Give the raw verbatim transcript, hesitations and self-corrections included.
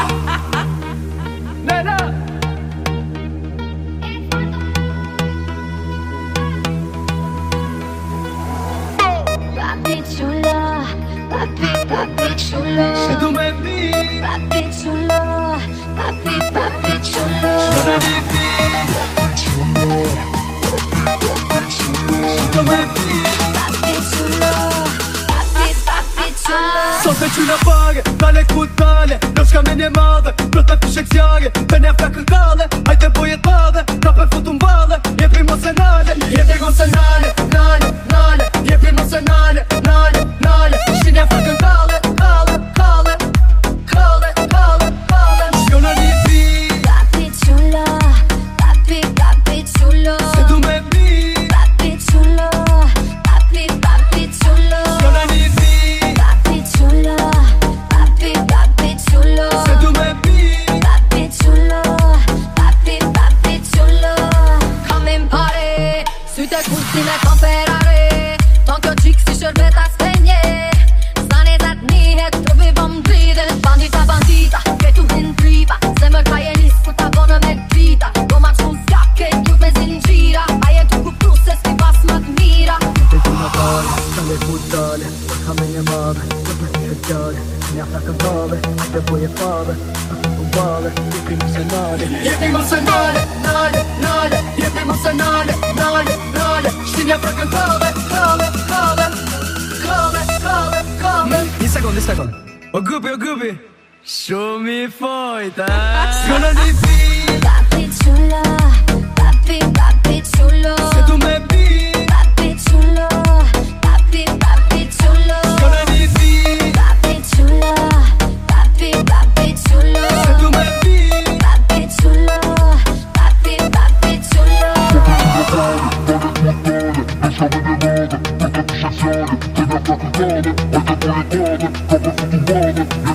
Nena. Papi chulo, papi, papi chulo. Se tu me vi, Papi chulo, papi, papi chulo. sono di te. Se tu me vi, Papi chulo, papi, papi chulo. sotto ci una pagă, tale cu tale. Nu știu mine madă, nu te fi secțiare. Pe nefea câncale, ai te boie tale. Ca pe futumbală, e primul semnale. E primul semnale, nale, nale. E primul semnale, nale, nale. Și nefea câncale, cale, cale. Cale, cale, cale. Și eu n-ar fi. Papi chulo, papi, papi chulo. Se tu me vi, Papi chulo, papi, papi chulo. eu n-ar fi. Papi chulo, papi, papi chulo. Se tu me vi, Papi chulo, papi, papi chulo. Come in party, sute cuține camperare. Tanto chic si șerbeta spegne. Stane dat nihe, trovi vom dride. Bandita, bandita, che tu intriba. Sembra che hai niscuta bună me grida. Doma c'un scacche, chiud me zingira. Aie tu cu pruse, scriva smagmira. te ci una pagă, tale cu tale. Ca mine madă, nu te fi secțiare. Nefea câncale, ai te boie tale. Ca pe futumbală, e primul semnale. E primul semnale, nale, nale. E primul semnale, nale, nale. Și nefea câncale, cale, cale. Cale, cale, cale. Un secondo, un secondo. O gubi, o gubi. Show me fight, eh? Sono di fi, Papi chulo, papi, papi chulo. se tu me vi. Papi chulo, papi, papi chulo. Sono di fi, Papi chulo, papi, papi chulo. se tu me vi. Papi chulo, papi, papi chulo. Ai te boie tale, ca pe futumbală.